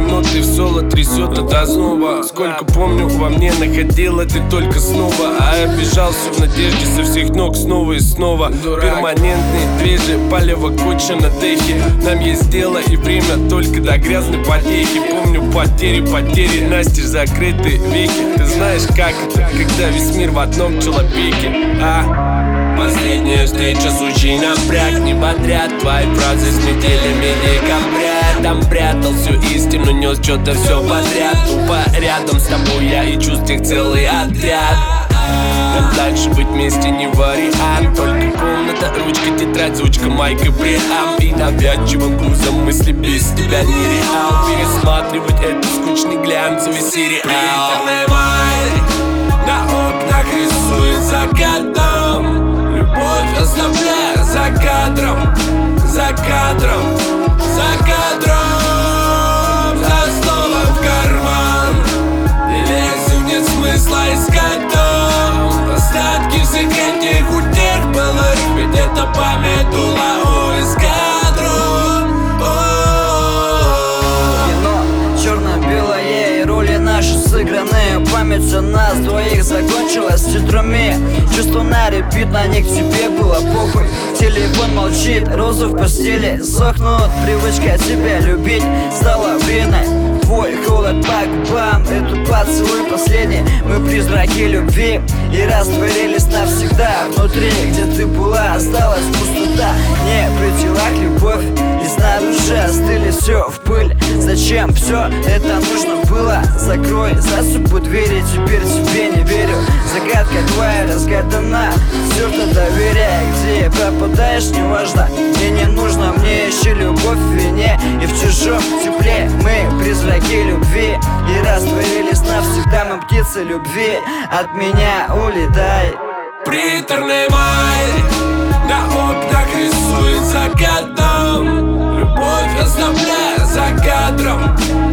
ноты в соло трясет от озноба. Сколько помню, во мне находила ты только снова. А я бежался в надежде со всех ног снова и снова. Перманентные движи, палево куча на дехе. Нам есть дело и время только до грязной потехи. Помню потери, настежь закрыты веки. Ты знаешь, как это, когда весь мир в одном человеке, Последняя встреча, сучий напряг. Не подряд твои фразы с неделями декабря. Там прятал всю истину, нес что-то все подряд. Тупо рядом с тобой я и чувств их целый отряд. Нам дальше быть вместе не вариант. Только комната, ручка, тетрадь, звучка, майка, преам. И навязчивым грузом мысли без тебя нереал. Пересматривать этот скучный глянцевый сериал. Приторный май на окнах рисует закатом. Любовь оставляя за кадром, за кадром, за кадром. За слово в карман не лезу, нет смысла искать дом. Остатки всех этих утех былых, ведь это память дула у эскадрон. Кино черно-белое и роли наши сыгранные. Память о нас двоих закончилась в тетруме. Чувство на репит, на них тебе было похуй. Телефон молчит, розы в постели сохнут. Привычка тебя любить стала вредной. Твой холод по губам, это поцелуй последний. Мы призраки любви и растворились навсегда. Внутри, где ты была, осталась пустота. Не при телах любовь, и снаружи остыли все в пыль. Зачем все это нужно было? Закрой за собой двери, теперь тебе не верю. Загадка твоя разгадана, стерто доверие. Где пропадаешь, неважно, мне не нужно. Мне еще любовь в вине и в чужом тепле. Мы призраки любви и растворились навсегда. Мы птицы любви, от меня улетай. Приторный май на окнах рисует закатом. Любовь оставляя за кадром,